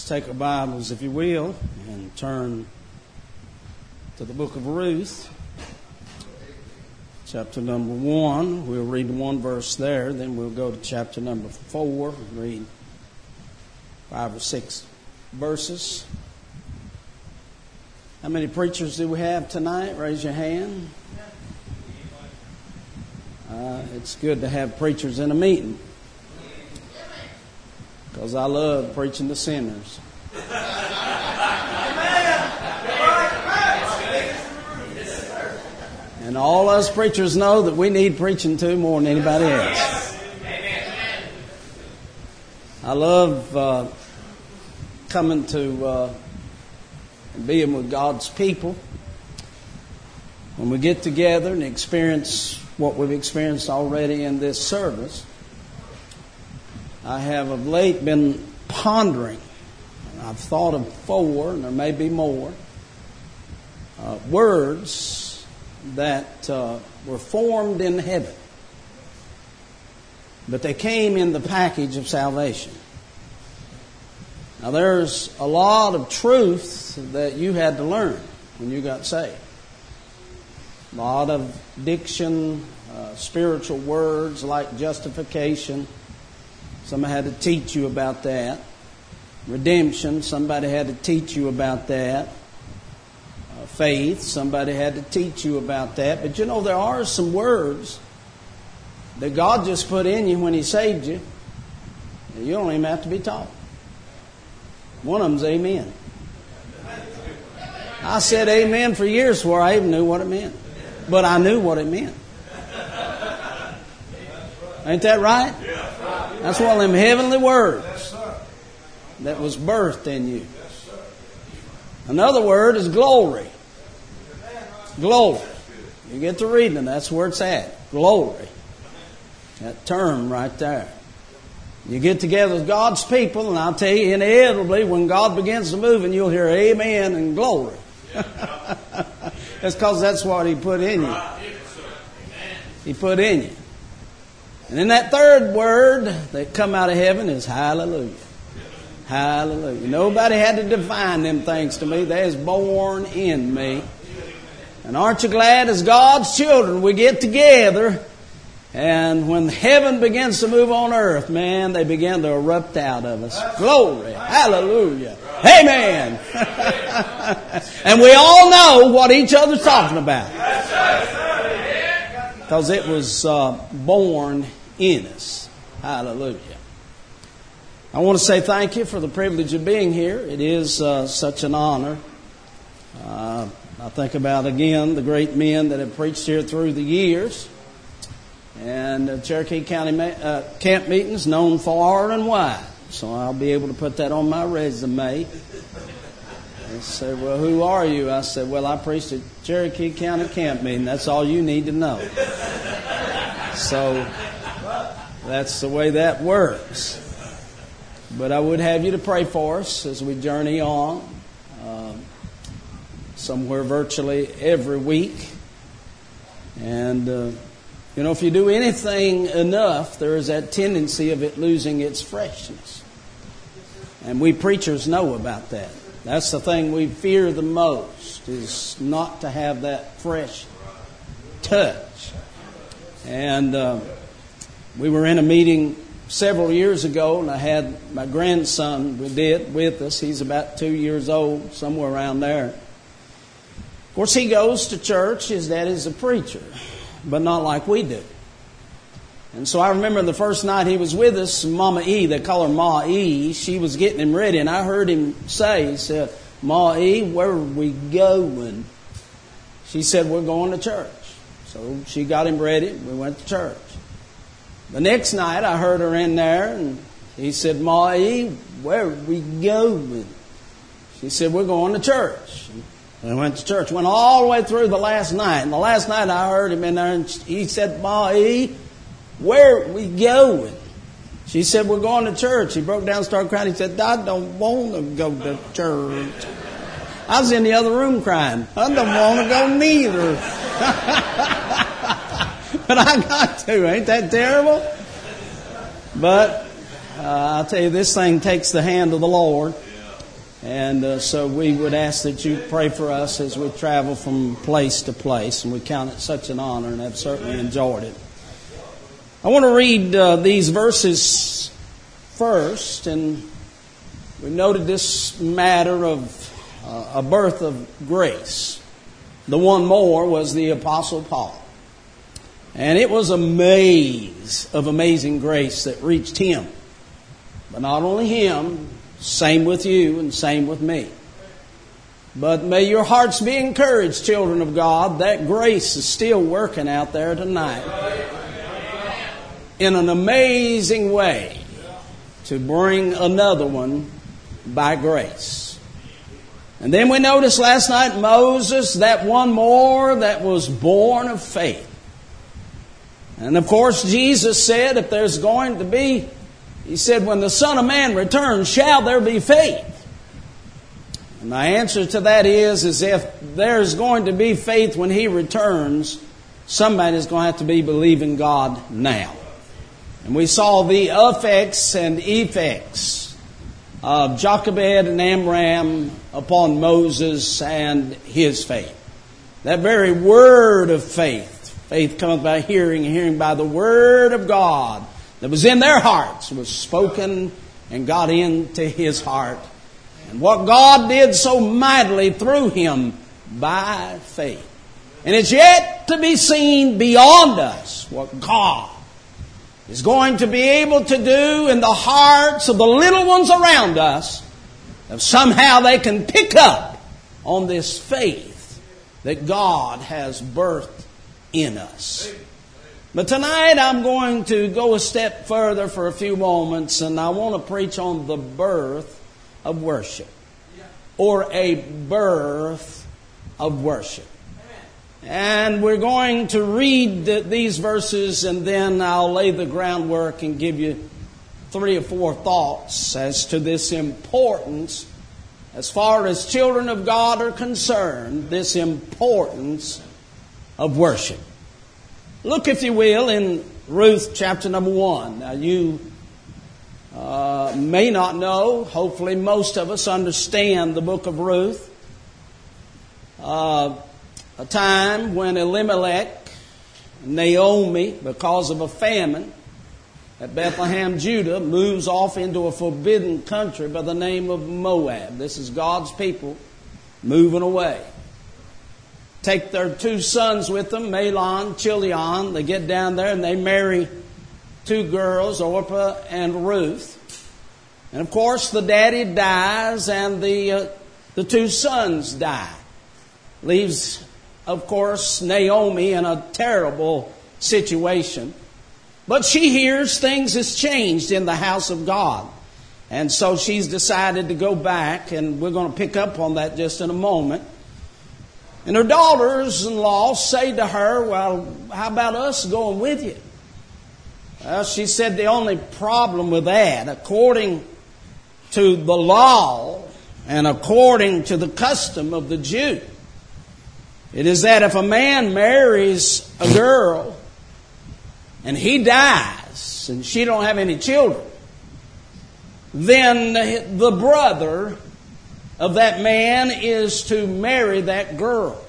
Take our Bibles, if you will, and turn to the book of Ruth, chapter number 1. We'll read one verse there, then we'll go to chapter number 4 and read 5 or 6 verses. How many preachers do we have tonight? Raise your hand. It's good to have preachers in a meeting, because I love preaching to sinners. And all us preachers know that we need preaching to more than anybody else. I love coming to and being with God's people. When we get together and experience what we've experienced already in this service, I have of late been pondering. I've thought of 4, and there may be more, words that were formed in heaven, but they came in the package of salvation. Now, there's a lot of truth that you had to learn when you got saved. A lot of diction, spiritual words like justification. Somebody had to teach you about that. Redemption, somebody had to teach you about that. Faith, somebody had to teach you about that. But you know, there are some words that God just put in you when He saved you, and you don't even have to be taught. One of them's amen. I said amen for years before I even knew what it meant. But I knew what it meant. Ain't that right? That's one of them heavenly words that was birthed in you. Another word is glory. Glory. You get to reading it, that's where it's at. Glory. That term right there. You get together with God's people, and I'll tell you, inevitably, when God begins to move, and you'll hear amen and glory. That's because that's what He put in you. He put in you. And then that third word that come out of heaven is hallelujah. Hallelujah. Nobody had to define them things to me. They is born in me. And aren't you glad as God's children we get together, and when heaven begins to move on earth, man, they begin to erupt out of us. Glory. Hallelujah. Amen. And we all know what each other's talking about, because it was born in us. Hallelujah. I want to say thank you for the privilege of being here. It is such an honor. I think about, again, the great men that have preached here through the years. And Cherokee County camp meetings known far and wide. So I'll be able to put that on my resume. They said, well, who are you? I said, well, I preached at Cherokee County camp meeting. That's all you need to know. So that's the way that works. But I would have you to pray for us as we journey on, somewhere virtually every week. And, you know, if you do anything enough, there is that tendency of it losing its freshness. And we preachers know about that. That's the thing we fear the most, is not to have that fresh touch. And we were in a meeting several years ago, and I had my grandson with us. He's about 2 years old, somewhere around there. Of course, he goes to church. His dad is a preacher, but not like we do. And so I remember the first night he was with us, Mama E, they call her Ma E, she was getting him ready, and I heard him say, he said, Ma E, where are we going? She said, we're going to church. So she got him ready, we went to church. The next night I heard her in there, and he said, Ma E, where are we going? She said, we're going to church. And we went to church. Went all the way through the last night. And the last night I heard him in there, and he said, Ma E, where are we going? She said, we're going to church. He broke down and started crying. He said, I don't want to go to church. I was in the other room crying. I don't want to go neither. But I got to. Ain't that terrible? But I'll tell you, this thing takes the hand of the Lord. And so we would ask that you pray for us as we travel from place to place. And we count it such an honor and have certainly enjoyed it. I want to read these verses first. And we noted this matter of a birth of grace. The one more was the Apostle Paul. And it was a maze of amazing grace that reached him. But not only him, same with you and same with me. But may your hearts be encouraged, children of God, that grace is still working out there tonight in an amazing way to bring another one by grace. And then we noticed last night Moses, that one more that was born of faith. And of course Jesus said if there's going to be, He said, when the Son of Man returns, shall there be faith? And my answer to that is if there's going to be faith when He returns, somebody's going to have to be believing God now. And we saw the effects and effects of Jochebed and Amram upon Moses and his faith. That very word of faith. Faith cometh by hearing, and hearing by the word of God that was in their hearts, was spoken and got into his heart. And what God did so mightily through him by faith. And it's yet to be seen beyond us what God is going to be able to do in the hearts of the little ones around us, if somehow they can pick up on this faith that God has birthed in us. But tonight I'm going to go a step further for a few moments, and I want to preach on the birth of worship, or a birth of worship. And we're going to read these verses, and then I'll lay the groundwork and give you 3 or 4 thoughts as to this importance, as far as children of God are concerned, this importance of worship. Look, if you will, in Ruth chapter number 1. Now, you may not know, hopefully most of us understand the book of Ruth. A time when Elimelech and Naomi, because of a famine at Bethlehem, Judah, moves off into a forbidden country by the name of Moab. This is God's people moving away. Take their 2 sons with them, Mahlon, Chilion. They get down there and they marry 2 girls, Orpah and Ruth. And of course the daddy dies and the 2 sons die. Leaves, of course, Naomi in a terrible situation. But she hears things has changed in the house of God. And so she's decided to go back, and we're going to pick up on that just in a moment. And her daughters-in-law say to her, well, how about us going with you? Well, she said the only problem with that, according to the law and according to the custom of the Jew, it is that if a man marries a girl and he dies and she don't have any children, then the brother of that man is to marry that girl.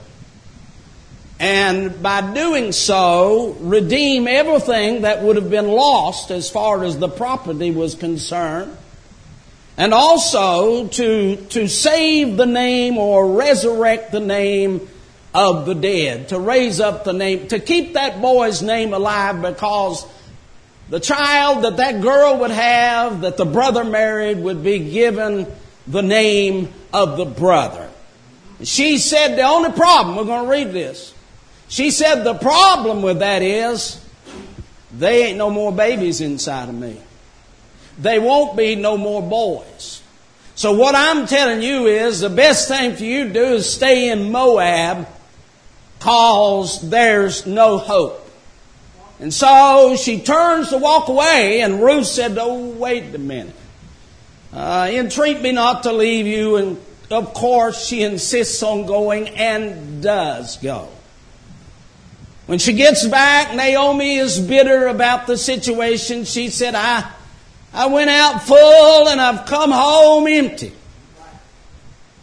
And by doing so, redeem everything that would have been lost as far as the property was concerned. And also to save the name or resurrect the name of the dead. To raise up the name, to keep that boy's name alive, because the child that that girl would have, that the brother married, would be given the name of the brother. She said the only problem, we're going to read this. She said the problem with that is they ain't no more babies inside of me. They won't be no more boys. So what I'm telling you is the best thing for you to do is stay in Moab, because there's no hope. And so she turns to walk away, and Ruth said, oh, wait a minute. Entreat me not to leave you. And of course she insists on going and does go. When she gets back, Naomi is bitter about the situation. She said, I went out full and I've come home empty.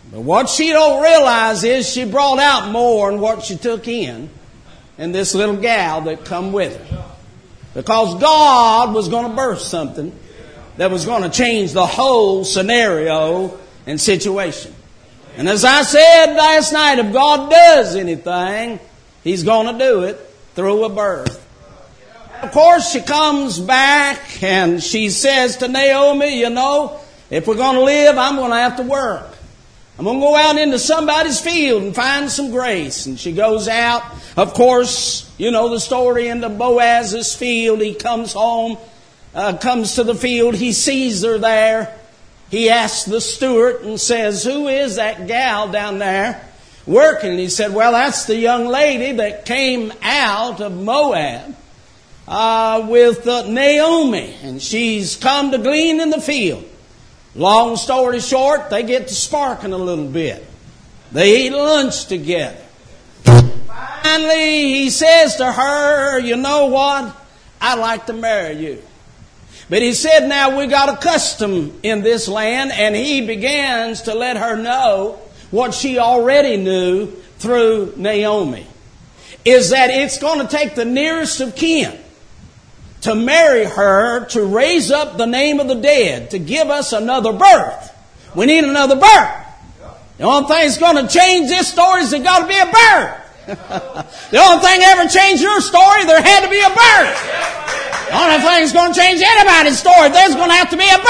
But what she don't realize is she brought out more than what she took in this little gal that come with her. Because God was going to birth something that was going to change the whole scenario and situation. And as I said last night, if God does anything, He's going to do it through a birth. Of course, she comes back and she says to Naomi, you know, if we're going to live, I'm going to have to work. I'm going to go out into somebody's field and find some grace. And she goes out. Of course, you know the story, into Boaz's field. He comes home, comes to the field. He sees her there. He asks the steward and says, who is that gal down there working? And he said, well, that's the young lady that came out of Moab with Naomi. And she's come to glean in the field. Long story short, they get to sparking a little bit. They eat lunch together. Finally, he says to her, you know what? I'd like to marry you. But he said, now we got a custom in this land, and he begins to let her know what she already knew through Naomi, is that it's going to take the nearest of kin to marry her, to raise up the name of the dead, to give us another birth. We need another birth. The only thing that's going to change this story is there's got to be a birth. The only thing that ever changed your story, there had to be a birth. The only thing that's going to change anybody's story, there's going to have to be a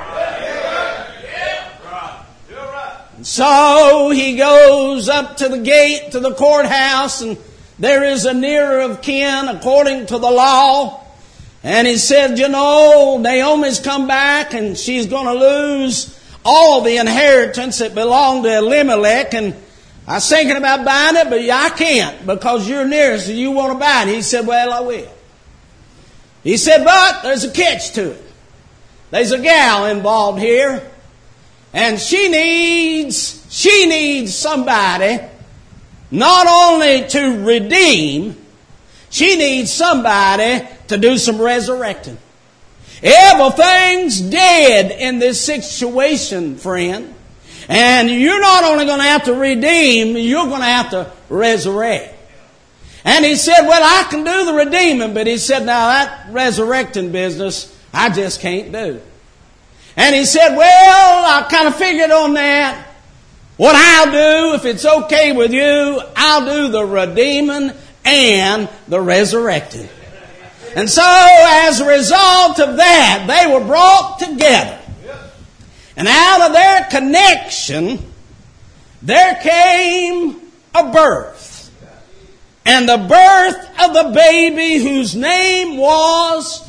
birth. And so he goes up to the gate, to the courthouse, and there is a nearer of kin according to the law. And he said, you know, Naomi's come back and she's going to lose all the inheritance that belonged to Elimelech. And I was thinking about buying it, but I can't because you're nearest and you want to buy it. He said, well, I will. He said, but there's a catch to it. There's a gal involved here. And she needs somebody not only to redeem, she needs somebody to do some resurrecting. Everything's dead in this situation, friend. And you're not only going to have to redeem, you're going to have to resurrect. And he said, well, I can do the redeeming. But he said, now that resurrecting business, I just can't do. And he said, well, I kind of figured on that. What I'll do, if it's okay with you, I'll do the redeeming and the resurrecting. And so, as a result of that, they were brought together. And out of their connection, there came a birth. And the birth of the baby whose name was,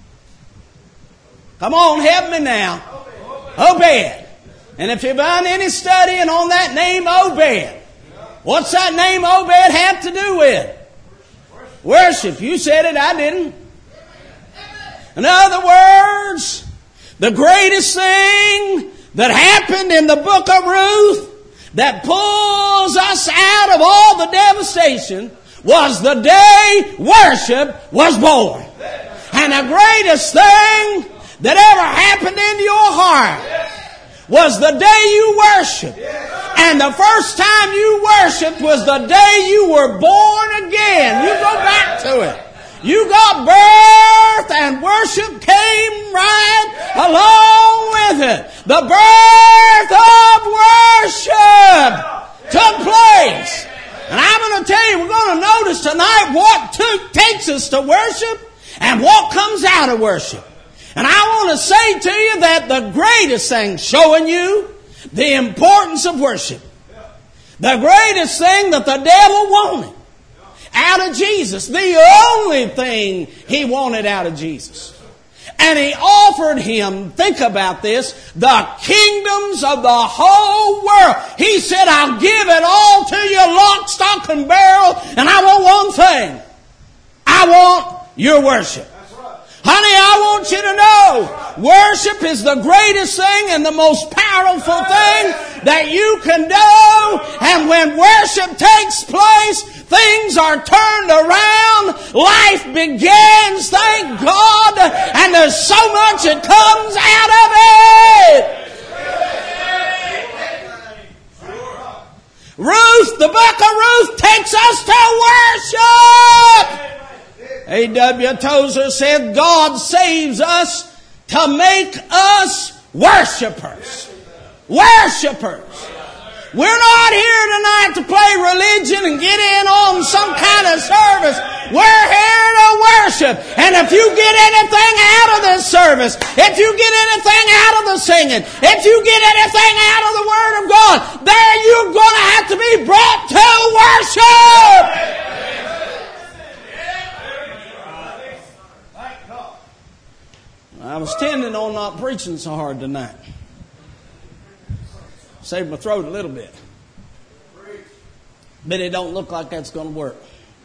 come on, help me now, Obed. And if you've done any studying on that name, Obed, what's that name Obed have to do with? Worship. You said it, I didn't. In other words, the greatest thing that happened in the book of Ruth that pulls us out of all the devastation was the day worship was born. And the greatest thing that ever happened in your heart was the day you worshiped. And the first time you worshiped was the day you were born again. You go back to it. You got birth and worship came right along with it. The birth of worship took place. And I'm going to tell you, we're going to notice tonight what takes us to worship and what comes out of worship. And I want to say to you that the greatest thing showing you the importance of worship, the greatest thing that the devil wanted out of Jesus, the only thing he wanted out of Jesus. And he offered him, think about this, the kingdoms of the whole world. He said, I'll give it all to you, lock, stock, and barrel, and I want one thing. I want your worship. Honey, I want you to know, worship is the greatest thing and the most powerful thing that you can do. And when worship takes place, things are turned around. Life begins, thank God. And there's so much that comes out of it. Ruth, the book of Ruth takes us to worship. A.W. Tozer said, God saves us to make us worshipers. Worshipers. We're not here tonight to play religion and get in on some kind of service. We're here to worship. And if you get anything out of this service, if you get anything out of the singing, if you get anything out of the Word of God, there you're going to have to be brought to worship. I was tending on not preaching so hard tonight. Saved my throat a little bit. But it don't look like that's going to work.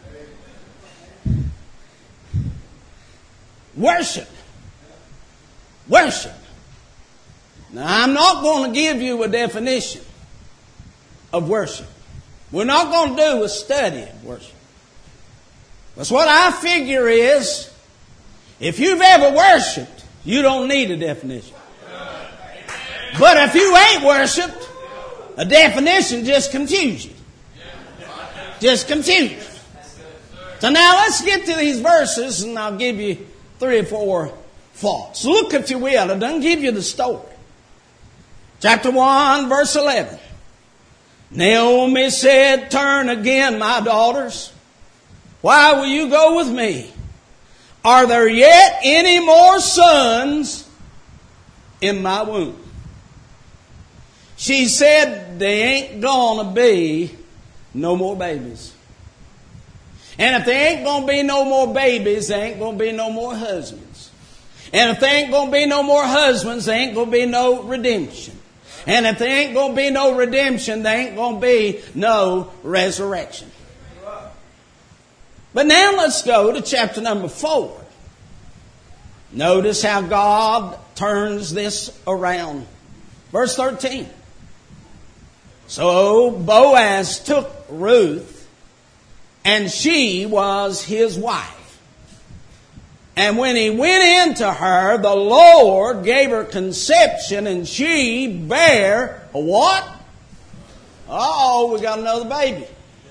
Worship. Worship. Now, I'm not going to give you a definition of worship. We're not going to do a study of worship. That's what I figure is, if you've ever worshiped, you don't need a definition. But if you ain't worshiped, a definition just confuses you. Just confuses you. So now let's get to these verses and I'll give you 3 or 4 thoughts. Look, if you will. I done give you the story. Chapter 1, verse 11. Naomi said, turn again, my daughters. Why will you go with me? Are there yet any more sons in my womb? She said, they ain't gonna be no more babies. And if there ain't gonna be no more babies, there ain't gonna be no more husbands. And if there ain't gonna be no more husbands, there ain't gonna be no redemption. And if there ain't gonna be no redemption, there ain't gonna be no resurrection. But now let's go to chapter number 4. Notice how God turns this around. Verse 13. So Boaz took Ruth, and she was his wife. And when he went into her, the Lord gave her conception, and she bare a what? Uh-oh, we got another baby.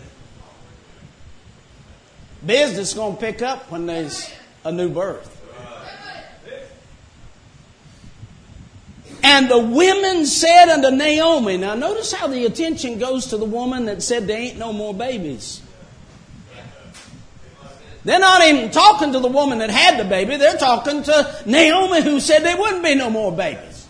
Business is going to pick up when there's a new birth. And the women said unto Naomi, now notice how the attention goes to the woman that said there ain't no more babies. They're not even talking to the woman that had the baby. They're talking to Naomi who said there wouldn't be no more babies.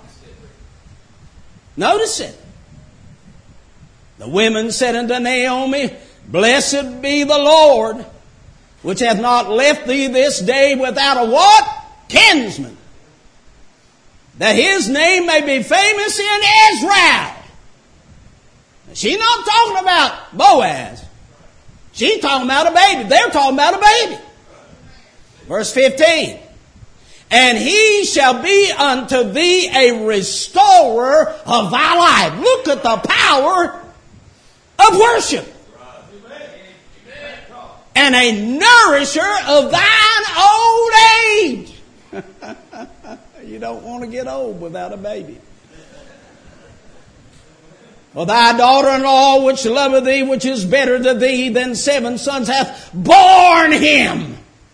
Notice it. The women said unto Naomi, blessed be the Lord, which hath not left thee this day without a what? Kinsman. That his name may be famous in Israel. She's not talking about Boaz. She's talking about a baby. They're talking about a baby. Verse 15. And he shall be unto thee a restorer of thy life. Look at the power of worship. And a nourisher of thine old age. You don't want to get old without a baby. For thy daughter-in-law, which loveth thee, which is better to thee than 7 sons, hath borne him.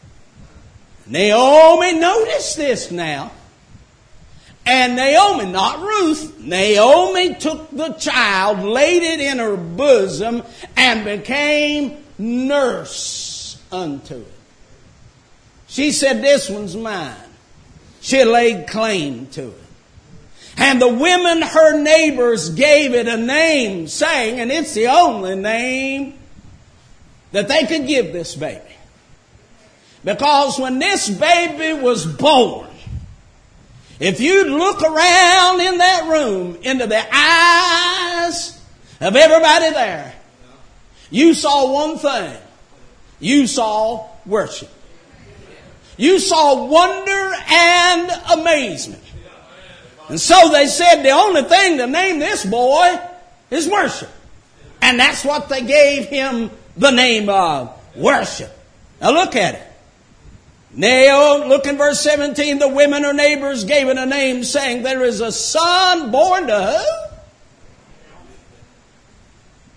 Naomi, notice this now. And Naomi, not Ruth, Naomi took the child, laid it in her bosom, and became nurse unto it. She said, this one's mine. She laid claim to it. And the women, her neighbors, gave it a name, saying, and it's the only name that they could give this baby. Because when this baby was born, if you'd look around in that room, into the eyes of everybody there, you saw one thing. You saw worship. You saw wonder and amazement. And so they said the only thing to name this boy is worship. And that's what they gave him the name of, worship. Now look at it. Look in verse 17. The women, her neighbors, gave it a name, saying, there is a son born to who?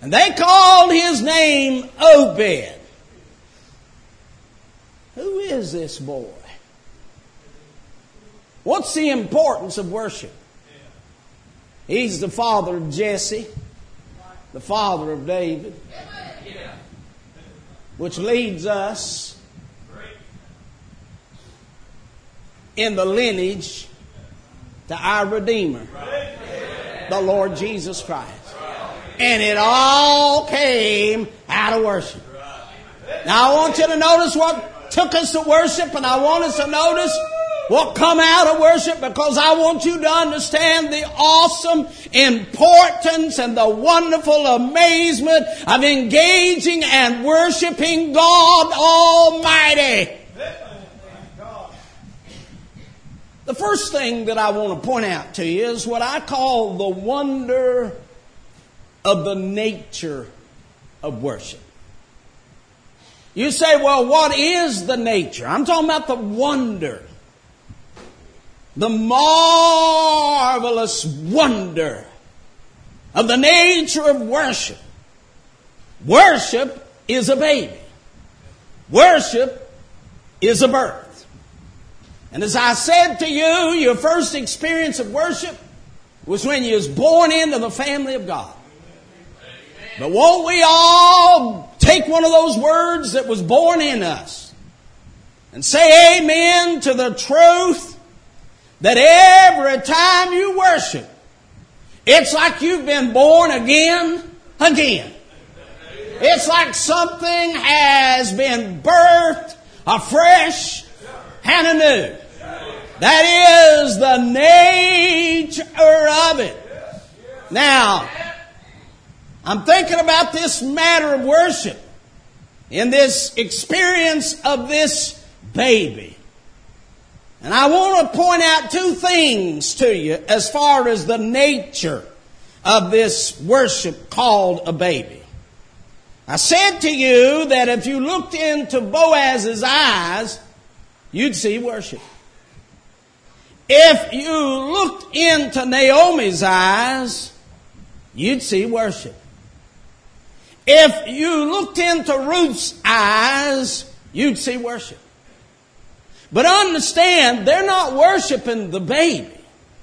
And they called his name Obed. Who is this boy? What's the importance of worship? He's the father of Jesse, the father of David, which leads us in the lineage to our Redeemer, the Lord Jesus Christ. And it all came out of worship. Now I want you to notice what took us to worship, and I want us to notice what come out of worship, because I want you to understand the awesome importance and the wonderful amazement of engaging and worshiping God Almighty. The first thing that I want to point out to you is what I call the wonder of the nature of worship. You say, well, what is the nature? I'm talking about the wonder. The marvelous wonder of the nature of worship. Worship is a baby. Worship is a birth. And as I said to you, your first experience of worship was when you was born into the family of God. But won't we all take one of those words that was born in us and say amen to the truth that every time you worship, it's like you've been born again. It's like something has been birthed afresh and anew. That is the nature of it. Now, I'm thinking about this matter of worship in this experience of this baby. And I want to point out two things to you as far as the nature of this worship called a baby. I said to you that if you looked into Boaz's eyes, you'd see worship. If you looked into Naomi's eyes, you'd see worship. If you looked into Ruth's eyes, you'd see worship. But understand, they're not worshiping the baby.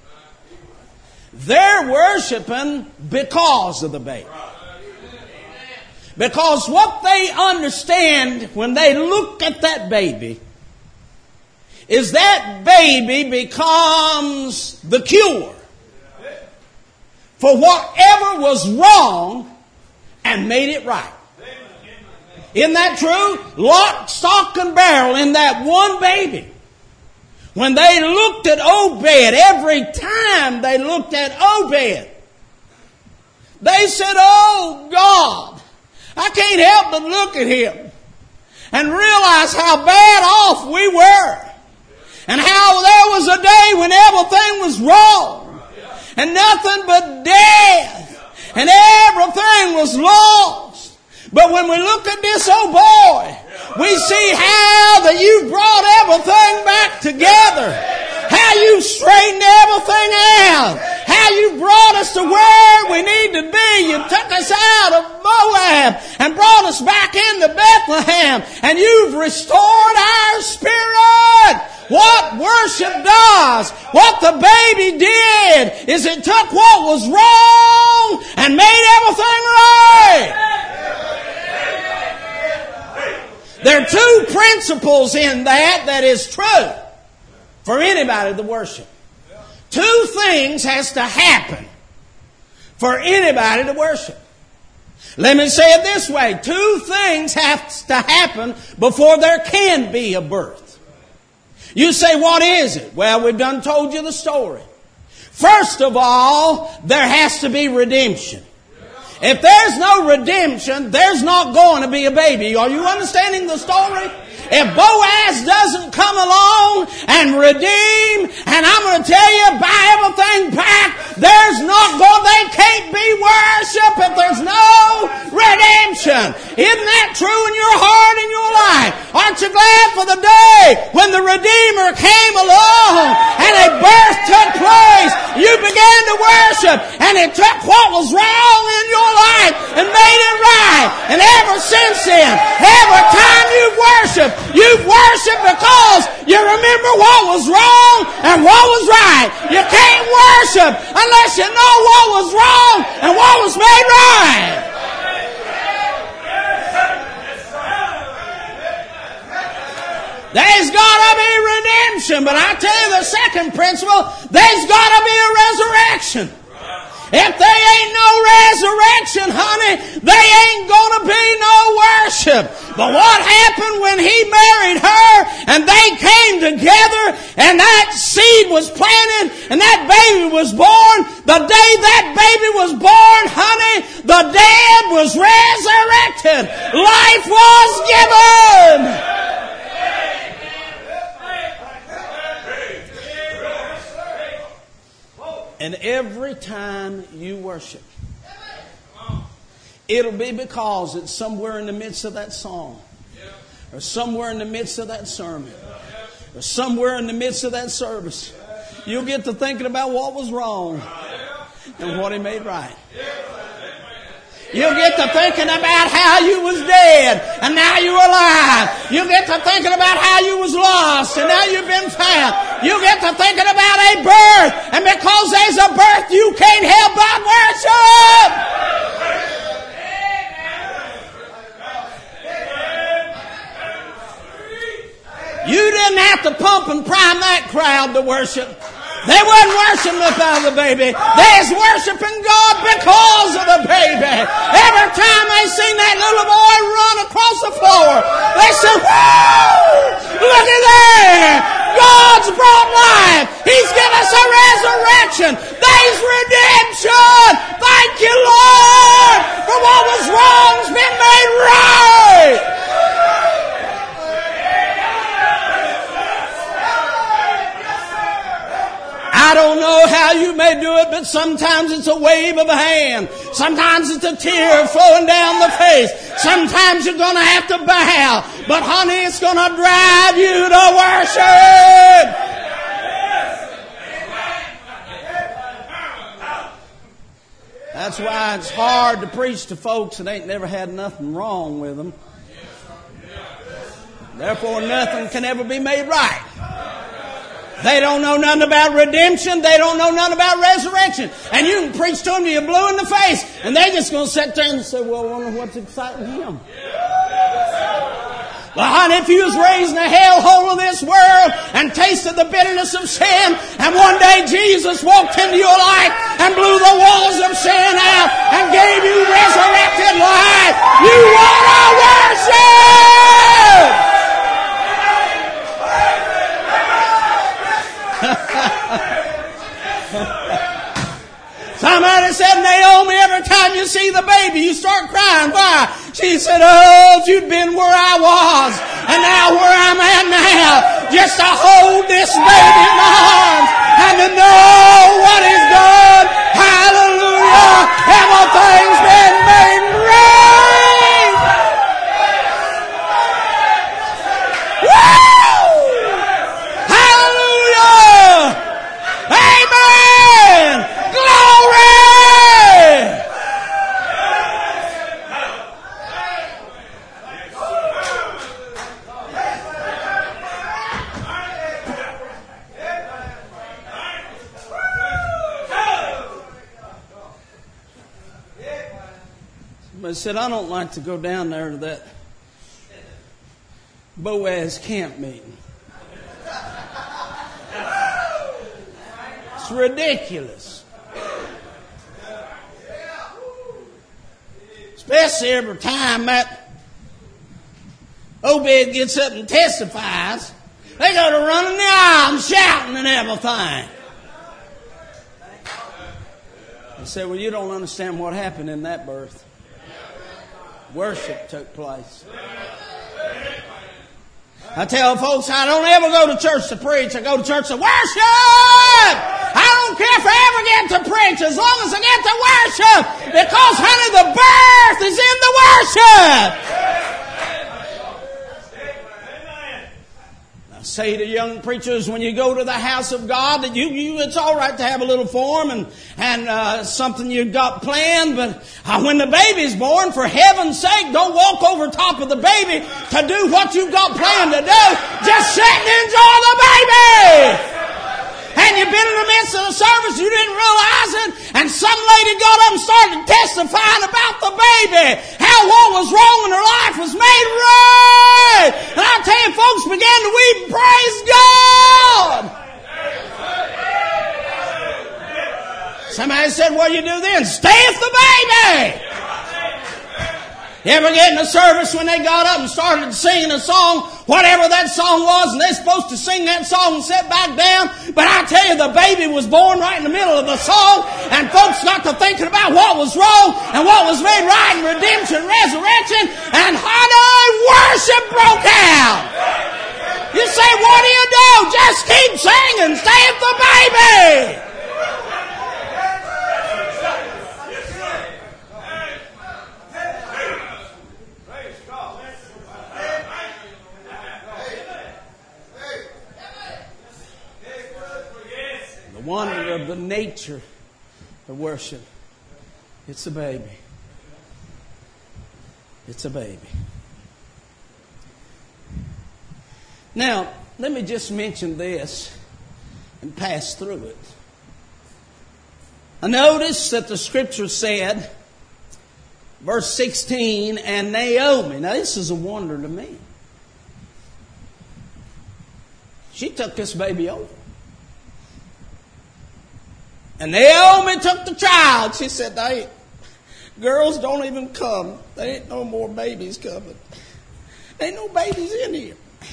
They're worshiping because of the baby. Because what they understand when they look at that baby is that baby becomes the cure for whatever was wrong and made it right. Isn't that true? Lock, stock, and barrel in that one baby. When they looked at Obed, every time they looked at Obed, they said, "Oh God, I can't help but look at him and realize how bad off we were. And how there was a day when everything was wrong and nothing but death and everything was lost. But when we look at this old boy, we see how that you brought everything back together. How you straightened everything out. How you brought us to where we need to be. You took us out of Moab and brought us back into Bethlehem. And you've restored our spirit." What worship does, what the baby did, is it took what was wrong and made everything right. There are two principles in that is true for anybody to worship. Two things has to happen for anybody to worship. Let me say it this way. Two things have to happen before there can be a birth. You say, what is it? Well, we've done told you the story. First of all, there has to be redemption. If there's no redemption, there's not going to be a baby. Are you understanding the story? If Boaz doesn't come along and redeem, and I'm going to tell you, buy everything back, they can't be worship if there's no redemption. Isn't that true in your heart and your life? Aren't you glad for the day when the Redeemer came along and a birth took place, you began to worship, and it took what was wrong in your life and made it right. And ever since then, every time you've worshiped because you remember what was wrong and what was right. You can't worship unless you know what was wrong and what was made right. There's got to be redemption, but I tell you the second principle, there's got to be a resurrection. If there ain't no resurrection, honey, there ain't going to be no worship. But what happened when he married her and they came together and that seed was planted and that baby was born, the day that baby was born, honey, the dead was resurrected. Life was given. And every time you worship, it'll be because it's somewhere in the midst of that song, or somewhere in the midst of that sermon, or somewhere in the midst of that service. You'll get to thinking about what was wrong and what he made right. You'll get to thinking about how you was dead and now you're alive. You'll get to thinking about how you was lost and now you've been found. You'll get to thinking about a birth, and because there's a birth, you can't help but worship. You didn't have to pump and prime that crowd to worship. They wasn't worshiping about the baby. They was worshiping God because of the baby. Every time they seen that little boy run across the floor, they said, "Whoa! Look at there! God's brought life. He's given us a resurrection. There's redemption. Thank you, Lord, for what was wrong's been made right." I don't know how you may do it, but sometimes it's a wave of a hand. Sometimes it's a tear flowing down the face. Sometimes you're going to have to bow. But honey, it's going to drive you to worship. That's why it's hard to preach to folks that ain't never had nothing wrong with them. Therefore, nothing can ever be made right. They don't know nothing about redemption. They don't know nothing about resurrection. And you can preach to them till you're blue in the face. And they're just going to sit there and say, "Well, I wonder what's exciting him." Well, honey, if you was raised in the hellhole of this world and tasted the bitterness of sin, and one day Jesus walked into your life and blew the walls of sin out and gave you resurrected life, you want to worship! Somebody said, "Naomi, every time you see the baby, you start crying." Why? She said, "Oh, if you'd been where I was and now where I'm at now, just to hold this baby in my arms and to know what he's done. Hallelujah. Everything's been made right." Woo! Hallelujah. Amen. Glory! Somebody said, "I don't like to go down there to that Boaz camp meeting. It's ridiculous. Especially every time that Obed gets up and testifies, they go to running the aisle and shouting and everything." I said, "Well, you don't understand what happened in that birth. Worship took place." I tell folks, I don't ever go to church to preach. I go to church to worship. I don't care if I ever get to preach as long as I get to worship. Because, honey, the birth is in the worship. Say to young preachers when you go to the house of God that it's all right to have a little form and something you've got planned, but when the baby's born, for heaven's sake, don't walk over top of the baby to do what you've got planned to do. Just sit and enjoy the baby. And you've been in the midst of the service, you didn't realize it, and some lady got up and started testifying about the baby, how what was wrong in her life was made right. And I tell you, folks began to weep and praise God. Somebody said, what do you do then? Stay with the baby. You ever get in a service when they got up and started singing a song, whatever that song was, and they're supposed to sing that song and sit back down, but I tell you, the baby was born right in the middle of the song, and folks got to thinking about what was wrong and what was made right, and redemption, resurrection, and worship broke out. You say, what do you do? Just keep singing. Stay with the baby. Wonder of the nature of worship. It's a baby. It's a baby. Now, let me just mention this and pass through it. I notice that the scripture said, verse 16, and Naomi. Now, this is a wonder to me. She took this baby over. And Naomi took the child. She said, girls don't even come. There ain't no more babies coming. There ain't no babies in here.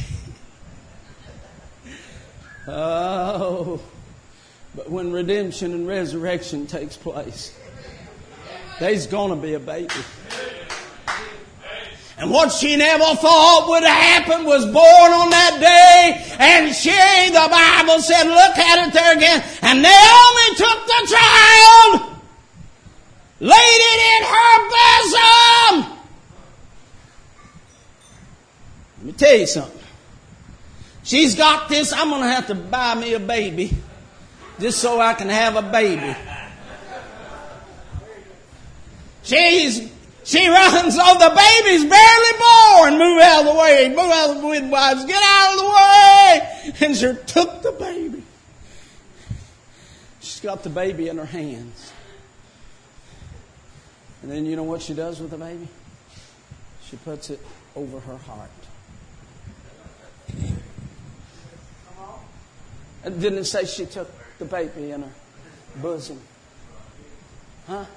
Oh, but when redemption and resurrection takes place, there's going to be a baby. And what she never thought would happen was born on that day. And the Bible said, look at it there again. And Naomi took the child, laid it in her bosom. Let me tell you something. She's got this, I'm going to have to buy me a baby just so I can have a baby. She runs, the baby's barely born. Move out of the way. Move out of the midwives. Get out of the way. And she took the baby. She's got the baby in her hands. And then you know what she does with the baby? She puts it over her heart. And didn't it say she took the baby in her bosom? Huh?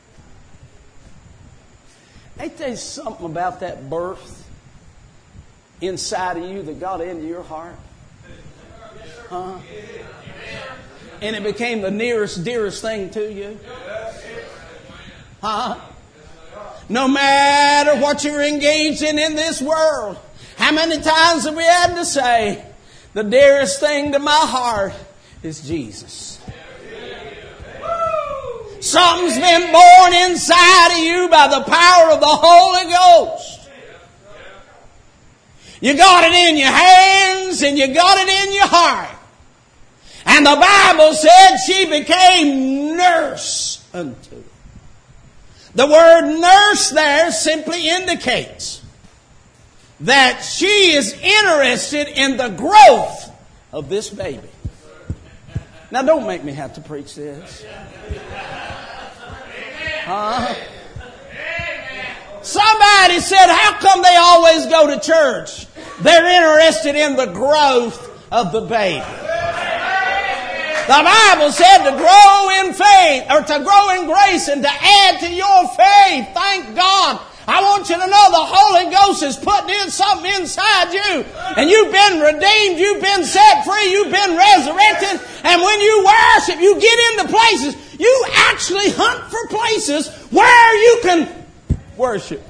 Ain't there something about that birth inside of you that got into your heart? Huh? And it became the nearest, dearest thing to you? Huh? No matter what you're engaged in this world, how many times have we had to say, the dearest thing to my heart is Jesus? Something's been born inside of you by the power of the Holy Ghost. You got it in your hands and you got it in your heart. And the Bible said she became nurse unto it. The word nurse there simply indicates that she is interested in the growth of this baby. Now don't make me have to preach this. Somebody said, how come they always go to church? They're interested in the growth of the baby. The Bible said to grow in faith, or to grow in grace, and to add to your faith. Thank God. I want you to know the Holy Ghost is putting in something inside you. And you've been redeemed. You've been set free. You've been resurrected. And when you worship, you get into places. You actually hunt for places where you can worship.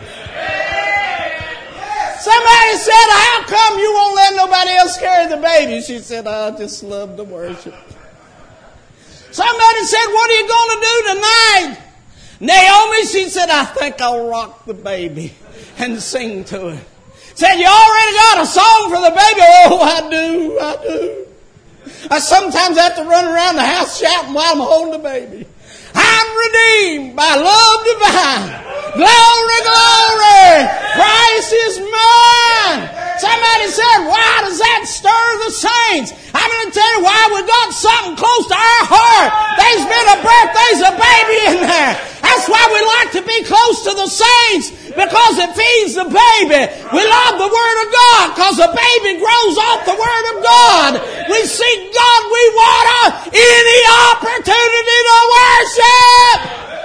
Somebody said, how come you won't let nobody else carry the baby? She said, I just love to worship. Somebody said, what are you going to do tonight? Naomi, she said, I think I'll rock the baby and sing to it. Said, you already got a song for the baby? Oh, I do. I sometimes have to run around the house shouting while I'm holding the baby. I'm redeemed by love divine. Glory, glory. Christ is mine. Somebody said, why does that stir the saints? I'm going to tell you why. We got something close to our heart. There's been a birth. There's a baby in there. That's why we like to be close to the saints, because it feeds the baby. We love the Word of God because the baby grows off the Word of God. We seek God. We want any opportunity to worship.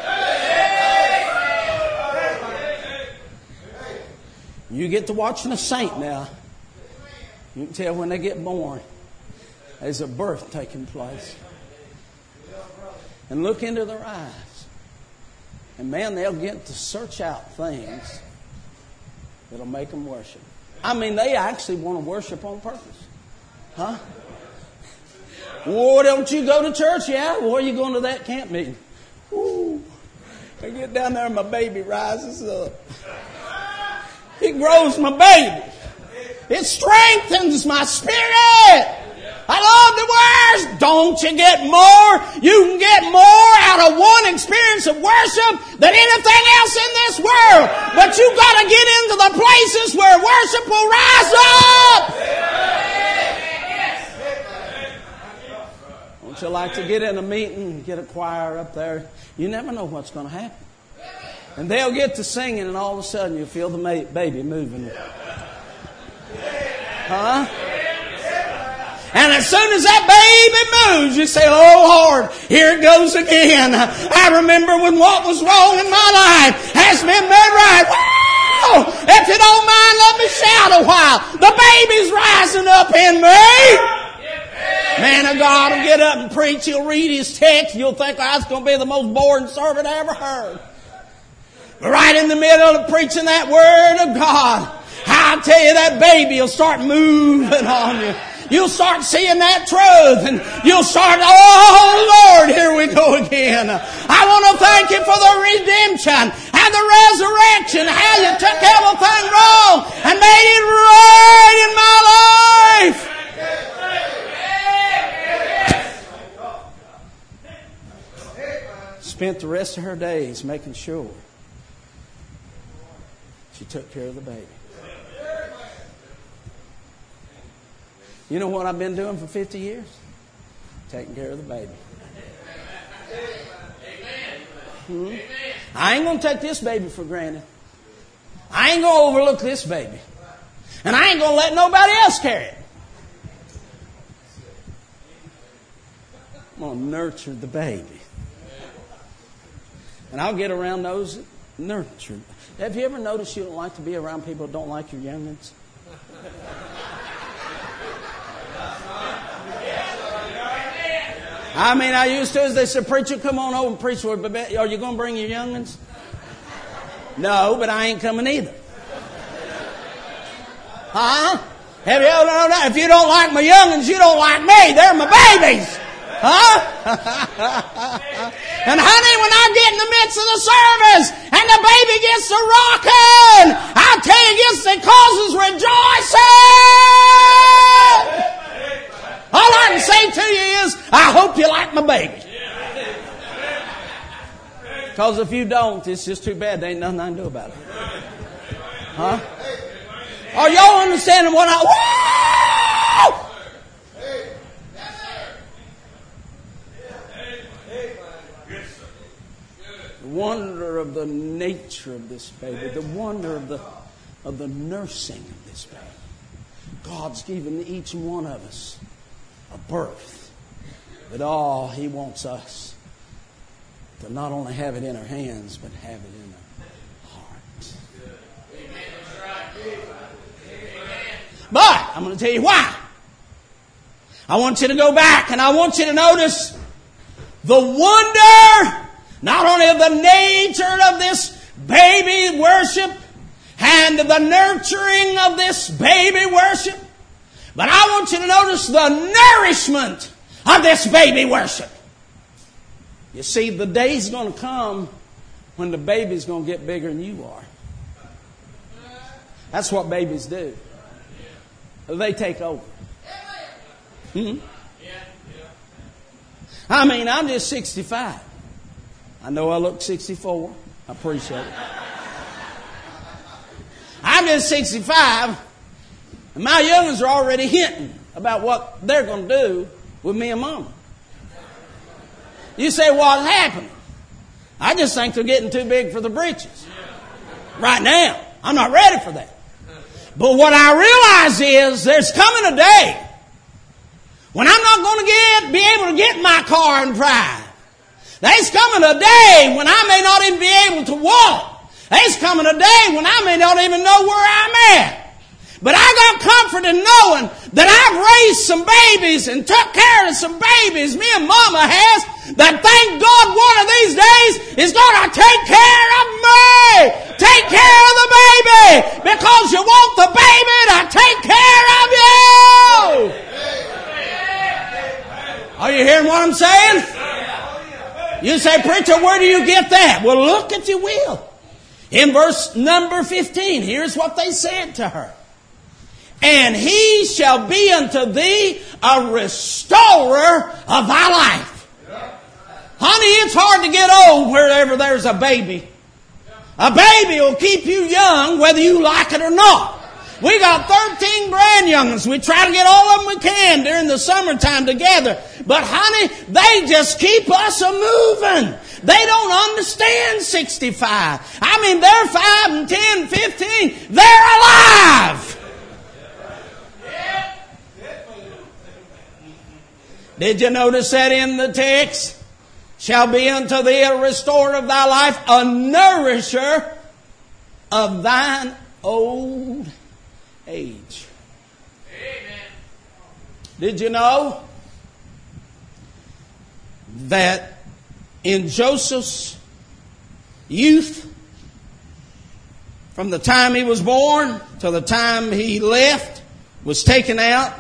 You get to watching a saint now. You can tell when they get born. There's a birth taking place. And look into their eyes. And man, they'll get to search out things that'll make them worship. I mean, they actually want to worship on purpose. Huh? Oh, don't you go to church? Yeah. Well, are you going to that camp meeting? Ooh. I get down there and my baby rises up. It grows my baby. It strengthens my spirit. I love the words. Don't you get more? You can get more out of one experience of worship than anything else in this world. But you got to get into the places where worship will rise up. Don't you like to get in a meeting and get a choir up there? You never know what's going to happen. And they'll get to singing and all of a sudden you feel the baby moving. Huh? And as soon as that baby moves, you say, oh Lord, here it goes again. I remember when what was wrong in my life has been made right. Wow! If you don't mind, let me shout a while. The baby's rising up in me. Man of God will get up and preach. He'll read his text. You'll think, oh, that's going to be the most boring sermon I ever heard. But right in the middle of preaching that Word of God, I'll tell you, that baby will start moving on you. You'll start seeing that truth and you'll start, oh Lord, here we go again. I want to thank you for the redemption and the resurrection, how you took everything wrong and made it right in my life. Spent the rest of her days making sure she took care of the baby. You know what I've been doing for 50 years? Taking care of the baby. I ain't going to take this baby for granted. I ain't going to overlook this baby. And I ain't going to let nobody else carry it. I'm going to nurture the baby. And I'll get around those that nurture. Have you ever noticed you don't like to be around people who don't like your youngins? I mean, I used to, as they said, preacher, come on over and preach for me. Are you going to bring your youngins? No, but I ain't coming either. Huh? Have you ever known? If you don't like my youngins, you don't like me. They're my babies. Huh? And honey, when I get in the midst of the service and the baby gets to rocking, I'll tell you, it causes rejoicing. All I can say to you is, I hope you like my baby. Because if you don't, it's just too bad. There ain't nothing I can do about it. Huh? Are y'all understanding what I... The wonder of the nature of this baby. The wonder of the nursing of this baby. God's given each one of us a birth. But He wants us to not only have it in our hands, but have it in our heart. But I'm going to tell you why. I want you to go back and I want you to notice the wonder, not only of the nature of this baby worship and the nurturing of this baby worship, but I want you to notice the nourishment of this baby worship. You see, the day's going to come when the baby's going to get bigger than you are. That's what babies do. They take over. I mean, I'm just 65. I know I look 64. I appreciate it. I'm just 65, and my youngins are already hinting about what they're going to do with me and Mama. You say, what's happening? I just think they're getting too big for the britches. Right now. I'm not ready for that. But what I realize is there's coming a day when I'm not going to be able to get in my car and drive. There's coming a day when I may not even be able to walk. There's coming a day when I may not even know where I'm at. But I got comfort in knowing that I've raised some babies and took care of some babies, me and Mama has, that thank God one of these days is going to take care of me. Take care of the baby. Because you want the baby to take care of you. Are you hearing what I'm saying? You say, preacher, where do you get that? Well, look if you will. In verse number 15, here's what they said to her. And he shall be unto thee a restorer of thy life. Honey, it's hard to get old wherever there's a baby. A baby will keep you young whether you like it or not. We got 13 grand youngins. We try to get all of them we can during the summertime together. But honey, they just keep us a-moving. They don't understand 65. I mean, they're 5 and 10, 15. They're alive. Did you notice that in the text? Shall be unto thee a restorer of thy life, a nourisher of thine old age. Amen. Did you know that in Joseph's youth, from the time he was born to the time he left, was taken out,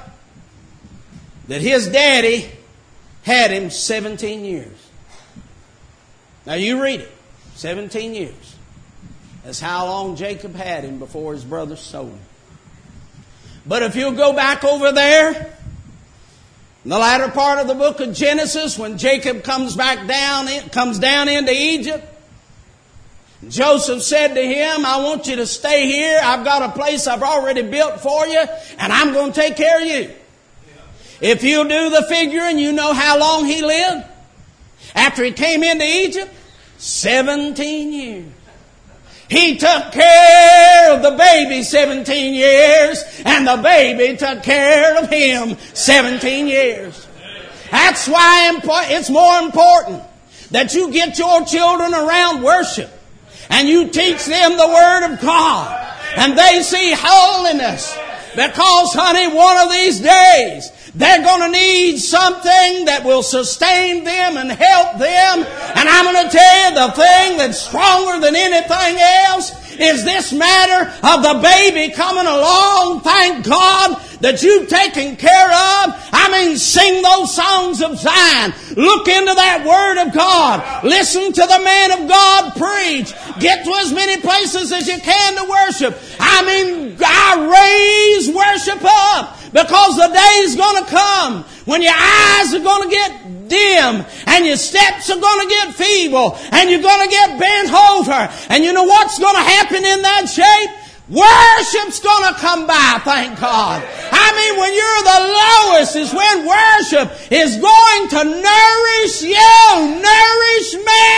that his daddy had him 17 years. Now you read it. 17 years. That's how long Jacob had him before his brothers sold him. But if you'll go back over there, in the latter part of the book of Genesis, when Jacob comes down into Egypt, Joseph said to him, I want you to stay here. I've got a place I've already built for you, and I'm going to take care of you. If you do the figuring, you know how long he lived? After he came into Egypt? 17 years. He took care of the baby 17 years, and the baby took care of him 17 years. That's why it's more important that you get your children around worship, and you teach them the Word of God, and they see holiness. Because, honey, one of these days, they're going to need something that will sustain them and help them. And I'm going to tell you, the thing that's stronger than anything else is this matter of the baby coming along. Thank God that you've taken care of. I mean, sing those songs of Zion. Look into that Word of God. Listen to the man of God preach. Get to as many places as you can to worship. I mean, I raise worship up. Because the day's going to come when your eyes are going to get dim and your steps are going to get feeble and you're going to get bent over. And you know what's going to happen in that shape? Worship's going to come by, thank God. I mean, when you're the lowest is when worship is going to nourish you, nourish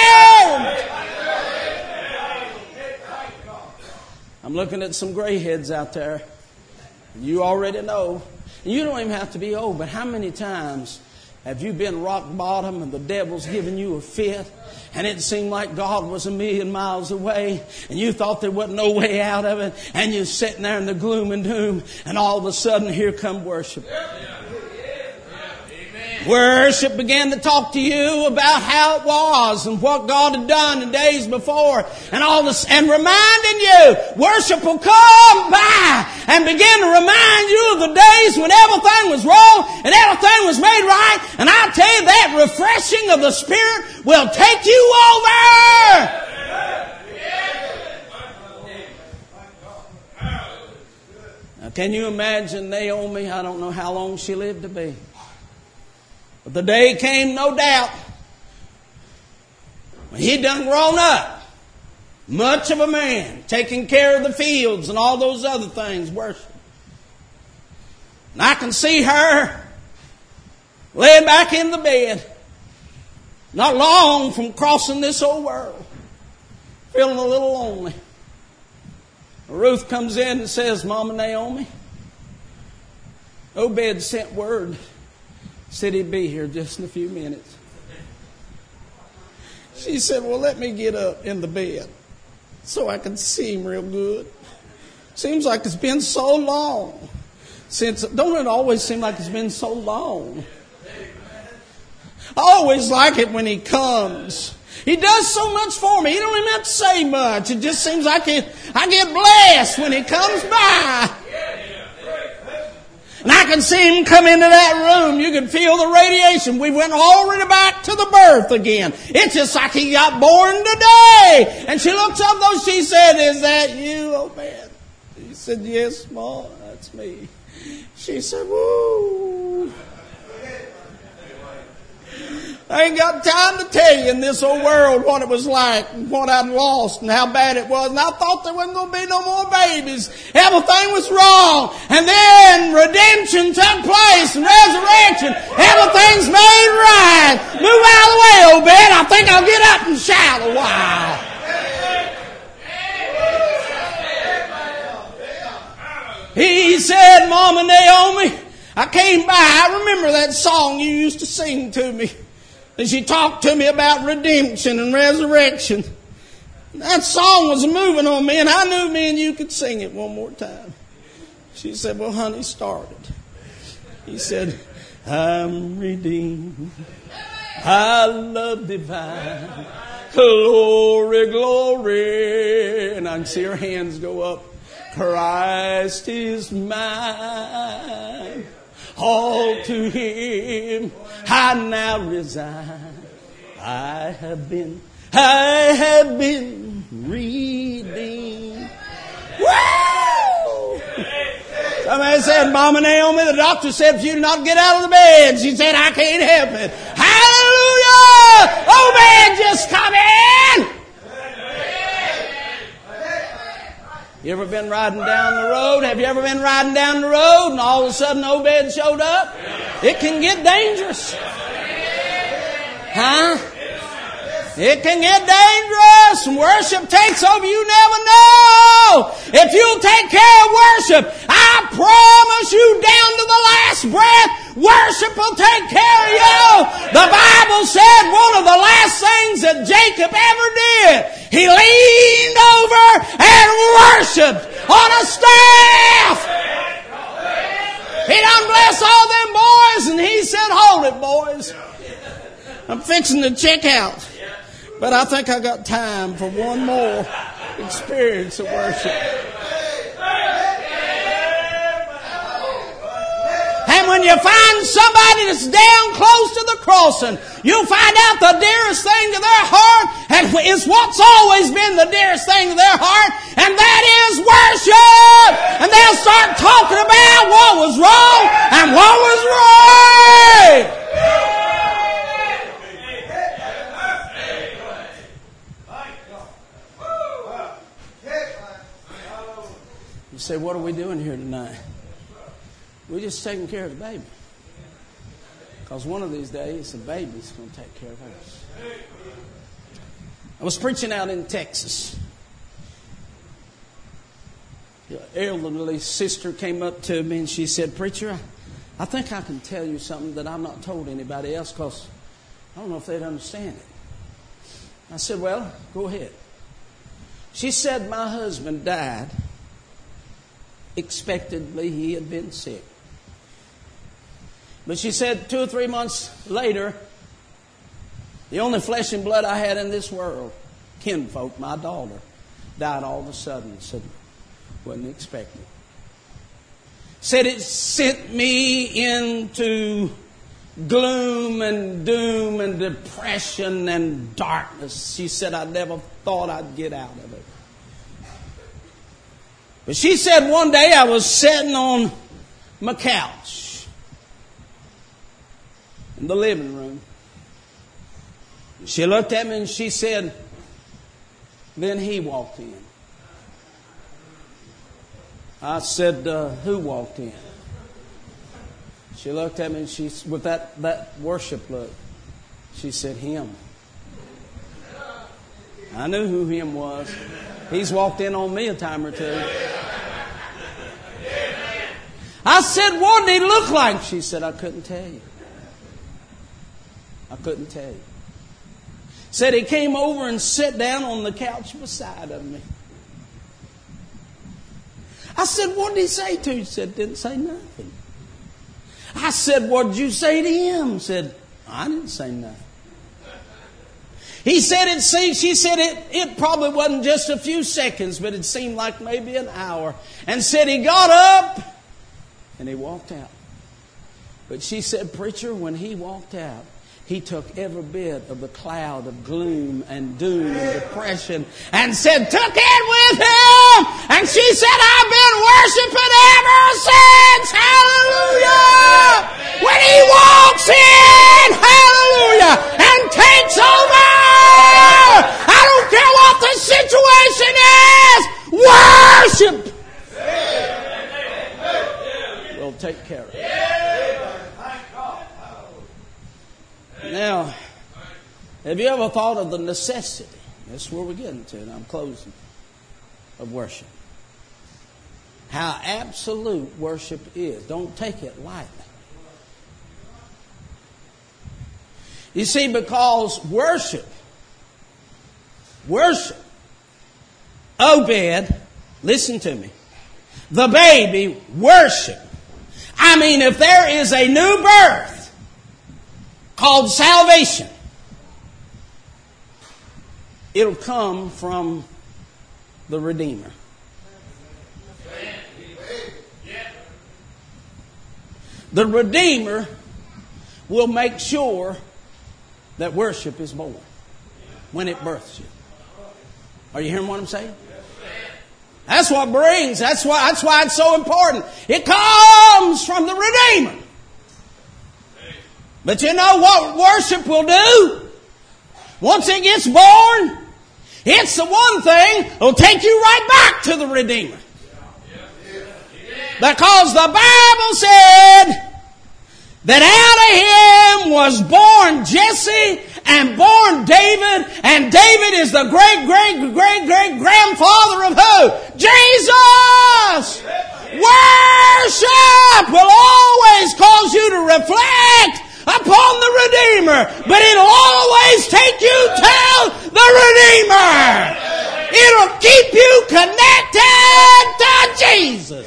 me. I'm looking at some gray heads out there. You already know. You don't even have to be old, but how many times have you been rock bottom and the devil's giving you a fit and it seemed like God was 1,000,000 miles away and you thought there wasn't no way out of it and you're sitting there in the gloom and doom and all of a sudden here come worship. Worship began to talk to you about how it was and what God had done in days before and all this, and reminding you, worship will come by and begin to remind you of the days when everything was wrong and everything was made right. And I tell you, that refreshing of the Spirit will take you over. can you imagine Naomi? I don't know how long she lived to be. But the day came, no doubt, when he done grown up, much of a man, taking care of the fields and all those other things, worship. And I can see her laying back in the bed, not long from crossing this old world, feeling a little lonely. Ruth comes in and says, Mama Naomi, Obed sent word, said he'd be here just in a few minutes. She said, well, let me get up in the bed so I can see him real good. Seems like it's been so long since, don't it always seem like it's been so long? I always like it when he comes. He does so much for me. He don't even have to say much. It just seems like I get blessed when he comes by. And I can see him come into that room. You can feel the radiation. We went already back to the birth again. It's just like he got born today. And she looks up though, she said, is that you, Obed? He said, yes, Ma, that's me. She said, woo. I ain't got time to tell you in this old world what it was like, what I'd lost and how bad it was. And I thought there wasn't going to be no more babies. Everything was wrong. And then redemption took place and resurrection. Everything's made right. Move out of the way, Obed. I think I'll get up and shout a while. He said, Mama Naomi, I came by. I remember that song you used to sing to me. And she talked to me about redemption and resurrection. That song was moving on me, and I knew me and you could sing it one more time. She said, well, honey, start it. He said, I'm redeemed. I love divine. Glory, glory. And I can see her hands go up. Christ is mine. All to him I now resign. I have been redeemed. Woo! Somebody said, Mama Naomi, the doctor said for you to not get out of the bed. She said, I can't help it. Hallelujah! Obed just come in. You ever been riding down the road? Have you ever been riding down the road and all of a sudden Obed showed up? It can get dangerous. Huh? It can get dangerous. And worship takes over. You never know. If you'll take care of worship, I promise you down to the last breath, worship will take care of you. The Bible said one of the last things that Jacob ever did, he leaned over and worshiped on a staff. He done blessed all them boys, and he said, hold it, boys. I'm fixing to check out. But I think I got time for one more experience of worship. And when you find somebody that's down close to the crossing, you'll find out the dearest thing to their heart and is what's always been the dearest thing to their heart, and that is worship. And they'll start talking about what was wrong and what was right. You say, what are we doing here tonight? We're just taking care of the baby. Because one of these days, the baby's going to take care of us. I was preaching out in Texas. The elderly sister came up to me and she said, Preacher, I think I can tell you something that I've not told anybody else because I don't know if they'd understand it. I said, well, go ahead. She said, my husband died. Expectedly, he had been sick. But she said 2 or 3 months later, the only flesh and blood I had in this world, kinfolk, my daughter, died all of a sudden. Said, wasn't expecting. Said it sent me into gloom and doom and depression and darkness. She said I never thought I'd get out of it. But she said one day I was sitting on my couch in the living room. She looked at me and she said, then he walked in. I said, who walked in? She looked at me and she, with that worship look, she said, him. I knew who him was. He's walked in on me a time or two. I said, what did he look like? She said, I couldn't tell you. I couldn't tell you. Said he came over and sat down on the couch beside of me. I said, what did he say to you? He said, didn't say nothing. I said, what did you say to him? He said, I didn't say nothing. He said she said it probably wasn't just a few seconds, but it seemed like maybe an hour. And said he got up and he walked out. But she said, preacher, when he walked out, he took every bit of the cloud of gloom and doom and depression and said, took it with him. And she said, I've been worshiping ever since. Hallelujah. When he walks in, hallelujah, and takes over. I don't care what the situation is. Worship will take care of it. Now, have you ever thought of the necessity? That's where we're getting to, and I'm closing, of worship. How absolute worship is. Don't take it lightly. You see, because worship, Obed, listen to me, the baby, worship. I mean, if there is a new birth, called salvation, it'll come from the Redeemer. The Redeemer will make sure that worship is born when it births you. Are you hearing what I'm saying? That's what brings. That's why it's so important. It comes from the Redeemer. But you know what worship will do? Once it gets born, it's the one thing that will take you right back to the Redeemer. Because the Bible said that out of him was born Jesse and born David, and David is the great-great-great-great-grandfather of who? Jesus! Worship will always cause you to reflect upon the Redeemer, but it'll always take you to the Redeemer. It'll keep you connected to Jesus.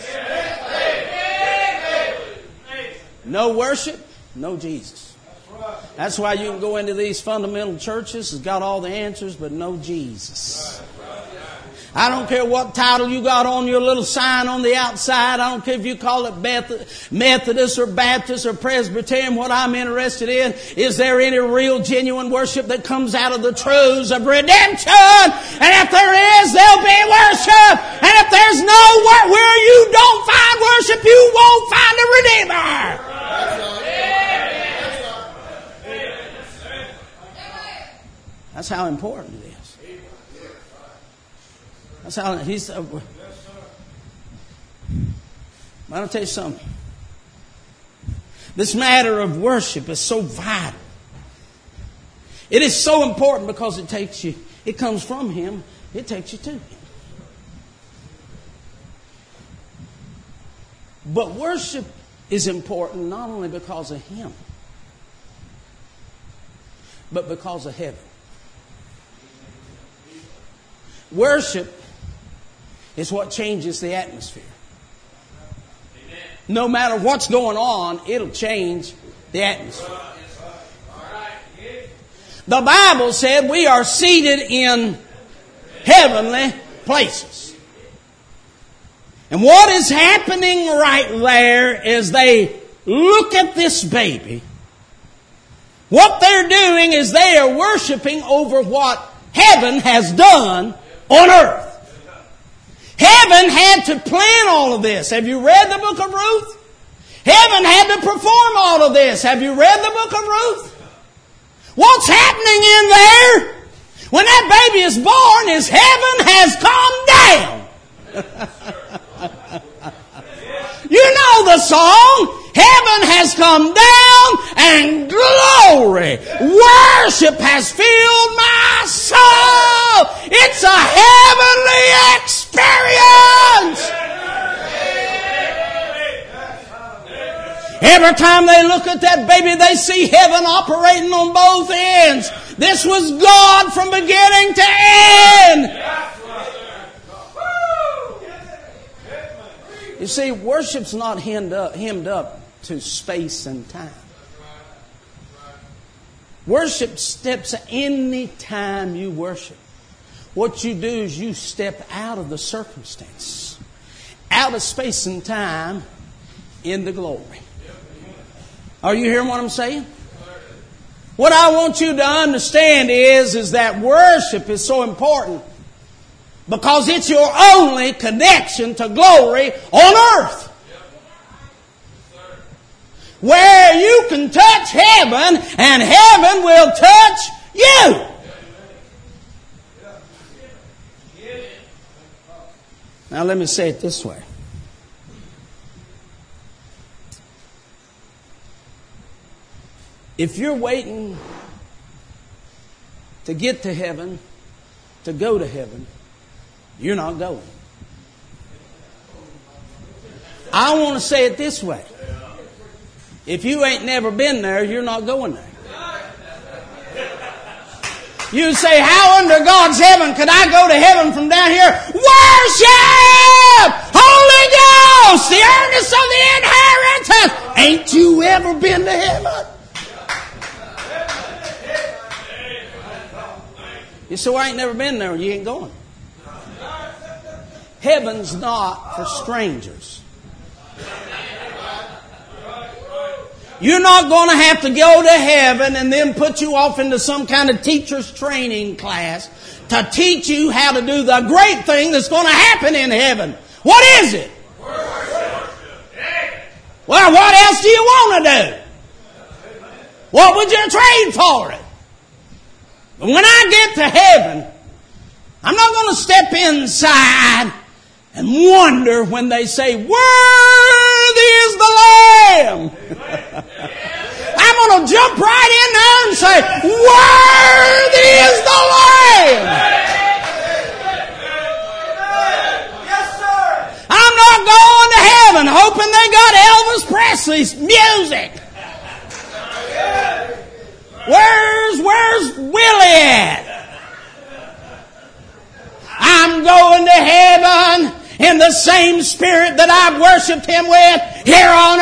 No worship, no Jesus. That's why you can go into these fundamental churches, it's got all the answers, but no Jesus. I don't care what title you got on your little sign on the outside. I don't care if you call it Methodist or Baptist or Presbyterian. What I'm interested in, is there any real genuine worship that comes out of the truths of redemption? And if there is, there'll be worship. And if there's no where you don't find worship, you won't find a Redeemer. That's how important it is. That's how he's. I'll tell you something. This matter of worship is so vital. It is so important because it takes you. It comes from Him. It takes you to Him. But worship is important not only because of Him, but because of heaven. Worship is what changes the atmosphere. No matter what's going on, it'll change the atmosphere. The Bible said we are seated in heavenly places. And what is happening right there is they look at this baby. What they're doing is they are worshiping over what heaven has done on earth. Heaven had to plan all of this. Have you read the book of Ruth? Heaven had to perform all of this. Have you read the book of Ruth? What's happening in there? When that baby is born, is heaven has come down. You know the song. Heaven has come down and glory, worship has filled my soul. It's a heavenly experience. Every time they look at that baby, they see heaven operating on both ends. This was God from beginning to end. You see, worship's not hemmed up to space and time. Worship steps any time you worship. What you do is you step out of the circumstance, out of space and time, into glory. Are you hearing what I'm saying? What I want you to understand is that worship is so important because it's your only connection to glory on earth. Where you can touch heaven and heaven will touch you. Now let me say it this way. If you're waiting to get to heaven, to go to heaven, you're not going. I want to say it this way. If you ain't never been there, you're not going there. You say, how under God's heaven could I go to heaven from down here? Worship! Holy Ghost! The earnest of the inheritance! Ain't you ever been to heaven? You say, well, I ain't never been there. You ain't going. Heaven's not for strangers. You're not going to have to go to heaven and then put you off into some kind of teacher's training class to teach you how to do the great thing that's going to happen in heaven. What is it? Well, what else do you want to do? What would you trade for it? But when I get to heaven, I'm not going to step inside and wonder when they say, worthy is the Lamb. I'm going to jump right in there and say, worthy is the Lamb. Yes, sir. I'm not going to heaven hoping they got Elvis Presley's music. Where's Willie at? I'm going to heaven in the same spirit that I've worshipped Him with here on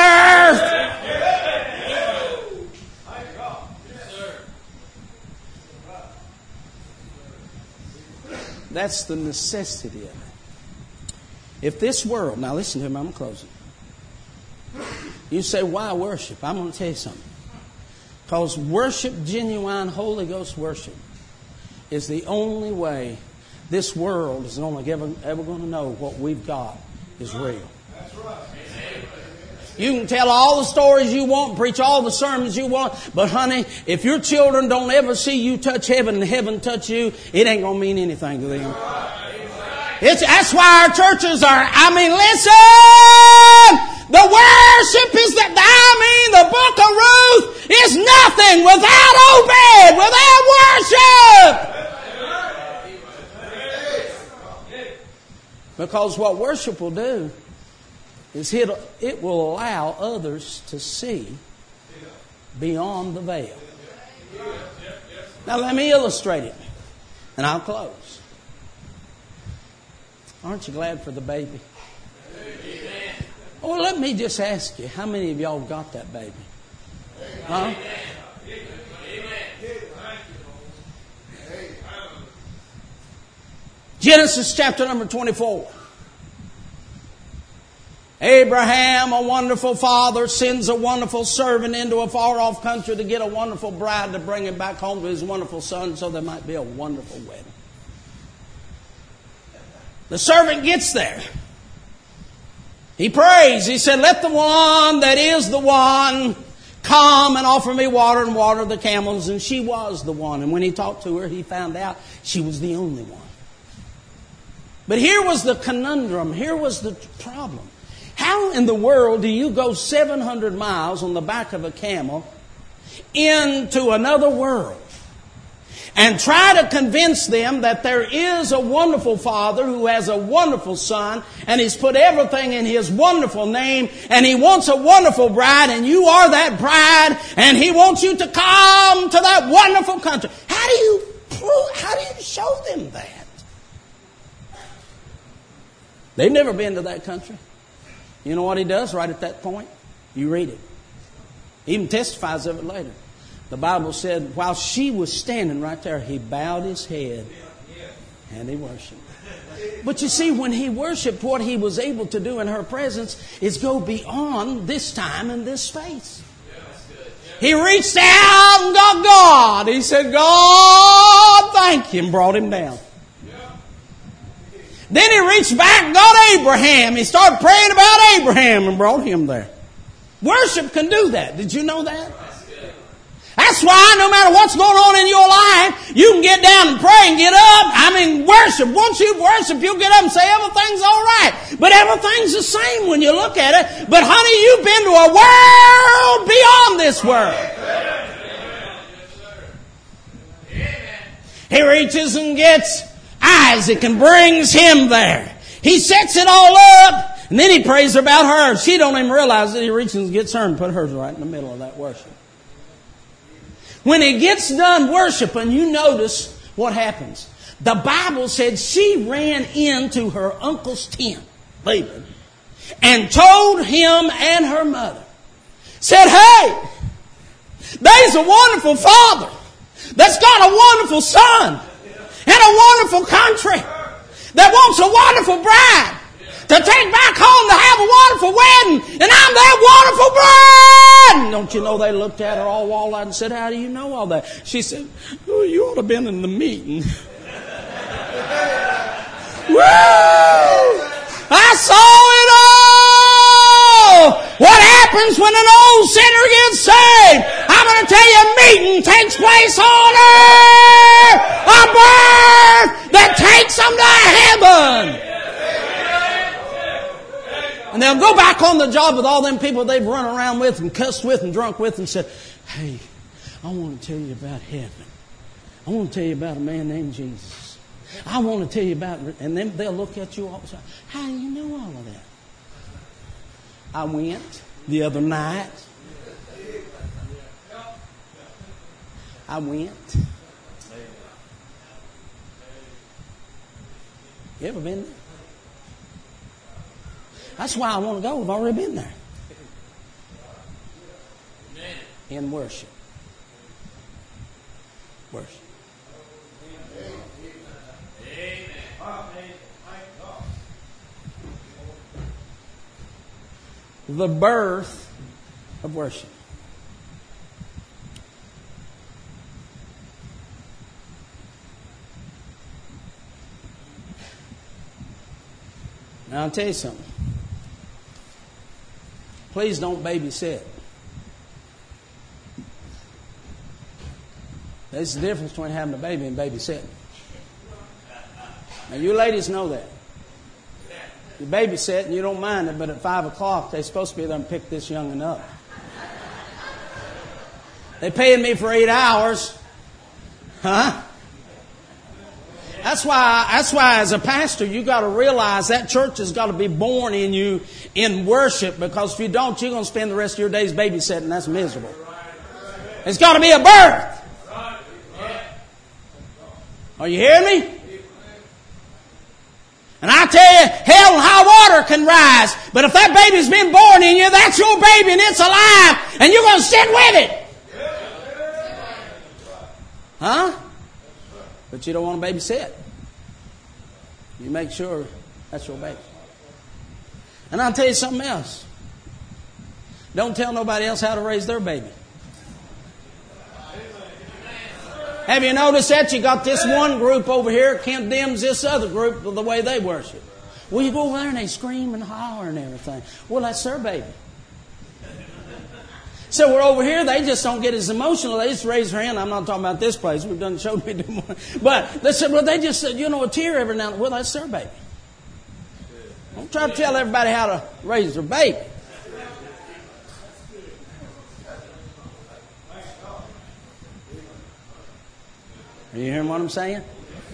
earth. That's the necessity of it. If this world, now listen to me, I'm closing. You say, why worship? I'm going to tell you something. Because worship, genuine Holy Ghost worship, is the only way this world is only ever going to know what we've got is real. That's right. You can tell all the stories you want, preach all the sermons you want, but honey, if your children don't ever see you touch heaven and heaven touch you, it ain't going to mean anything to them. That's why our churches are, listen! The worship is the book of Ruth is nothing without Obed, without worship. Because what worship will do is it will allow others to see beyond the veil. Now let me illustrate it, and I'll close. Aren't you glad for the baby? Oh, let me just ask you, how many of y'all got that baby? Huh? Genesis chapter number 24. Abraham, a wonderful father, sends a wonderful servant into a far-off country to get a wonderful bride to bring him back home to his wonderful son so there might be a wonderful wedding. The servant gets there. He prays. He said, let the one that is the one come and offer me water and water the camels. And she was the one. And when he talked to her, he found out she was the only one. But here was the conundrum. Here was the problem. How in the world do you go 700 miles on the back of a camel into another world and try to convince them that there is a wonderful Father who has a wonderful Son, and He's put everything in His wonderful name, and He wants a wonderful bride, and you are that bride, and He wants you to come to that wonderful country? How do you show them that? They've never been to that country. You know what He does right at that point? You read it. He even testifies of it later. The Bible said while she was standing right there, He bowed His head and He worshiped. But you see, when He worshiped, what He was able to do in her presence is go beyond this time and this space. He reached out and got God. He said, God, thank You, and brought him down. Then He reached back and got Abraham. He started praying about Abraham and brought him there. Worship can do that. Did you know that? That's why no matter what's going on in your life, you can get down and pray and get up. Worship. Once you worship, you'll get up and say everything's all right. But everything's the same when you look at it. But honey, you've been to a world beyond this world. He reaches and gets Isaac and brings him there. He sets it all up, and then he prays about her. She don't even realize that he reaches and gets her and put hers right in the middle of that worship. When he gets done worshiping, you notice what happens. The Bible said she ran into her uncle's tent, Laban, and told him and her mother. Said, hey, there's a wonderful father that's got a wonderful son in a wonderful country that wants a wonderful bride to take back home to have a wonderful wedding, and I'm that wonderful bride. And don't you know, they looked at her all wall-eyed and said, how do you know all that? She said, oh, you ought to have been in the meeting. Woo! I saw it all! What happens when an old sinner gets saved? I'm going to tell you, a meeting takes place on earth! A birth that takes them to heaven! And they'll go back on the job with all them people they've run around with and cussed with and drunk with and said, hey, I want to tell you about heaven. I want to tell you about a man named Jesus. I want to tell you about... And then they'll look at you all the time. How do you know all of that? I went the other night. I went. You ever been there? That's why I want to go. I've already been there. In worship. Worship. The birth of worship. Now I'll tell you something. Please don't babysit. There's the difference between having a baby and babysitting. Now you ladies know that. You babysit and you don't mind it, but at 5 o'clock they're supposed to be there and pick this young'un up. They paying me for 8 hours. Huh? That's why as a pastor, you got to realize that church has got to be born in you in worship, because if you don't, you're going to spend the rest of your days babysitting. That's miserable. It's got to be a birth. Are you hearing me? And I tell you, hell and high water can rise, but if that baby's been born in you, that's your baby and it's alive, and you're going to sit with it. Huh? But you don't want to babysit. You make sure that's your baby. And I'll tell you something else. Don't tell nobody else how to raise their baby. Have you noticed that? You got this one group over here condemns this other group for the way they worship. Well, you go over there and they scream and holler and everything. Well, that's their baby. So we're over here, they just don't get as emotional. They just raise their hand. I'm not talking about this place. We've done showed me do more. But they said, well, they just said, a tear every now and then. Well, that's their baby. Don't try to tell everybody how to raise their baby. Are you hearing what I'm saying?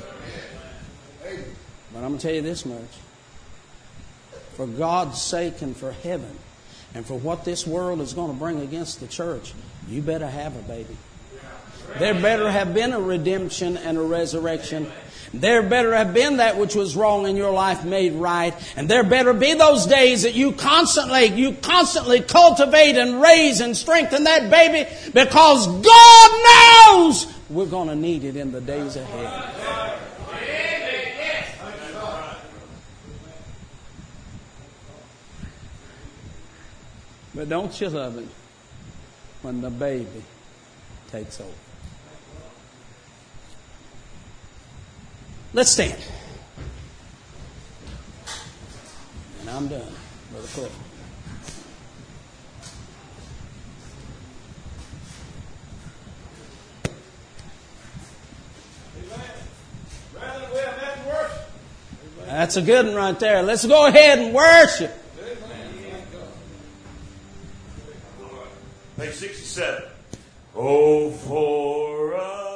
But I'm going to tell you this much. For God's sake and for heaven and for what this world is going to bring against the church, you better have a baby. There better have been a redemption and a resurrection. There better have been that which was wrong in your life made right. And there better be those days that you constantly cultivate and raise and strengthen that baby, because God knows we're going to need it in the days ahead. But don't you love it when the baby takes over? Let's stand. And I'm done, Brother Cliff. That's a good one right there. Let's go ahead and worship. Page 67. Oh, for us.